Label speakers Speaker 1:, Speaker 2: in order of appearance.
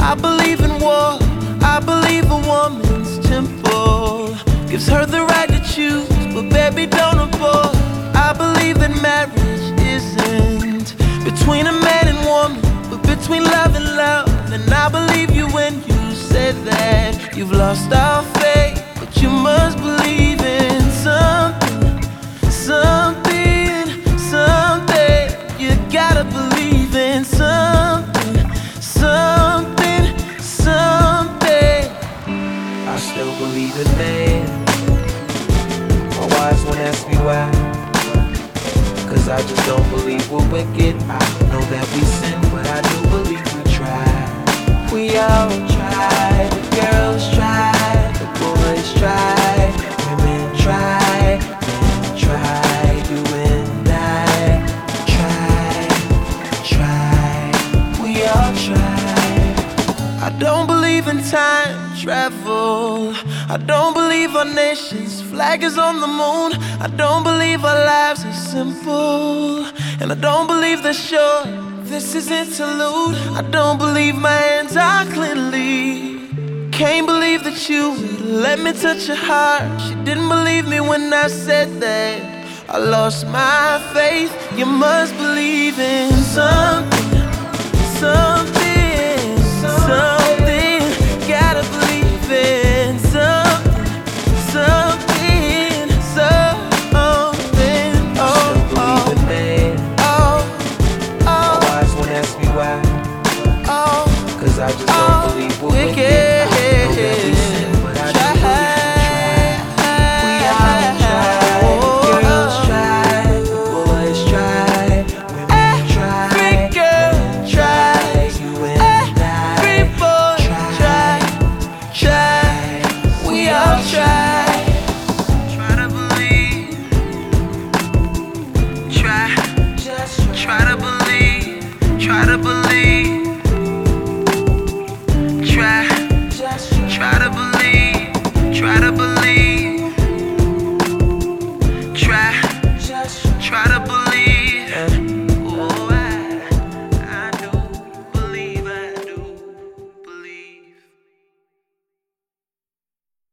Speaker 1: I believe in war, I believe a woman's temple gives her the right to choose, but baby don't abort. I believe that marriage isn't between a man and woman, but between love and love. And I believe you when you said that you've lost all faith, but you must believe in something, something, something. You gotta believe in something, something, something. I still believe in man. My wise one ask me why, 'cause I just don't believe we're wicked. I know that we sin, but I do believe we try. We all try, the girls try, the boys try, women try, men try, you and I try, we all try. I don't believe in time travel, I don't believe our nation's flag is on the moon, I don't believe our lives are simple, and I don't believe they're short. This is interlude. I don't believe my hands are cleanly. Can't believe that you would let me touch your heart. She didn't believe me when I said that I lost my faith. You must believe in something, something, something. Gotta believe in something, something, something. Oh, oh, oh, oh. Ask me why, oh, 'cause I just don't believe we're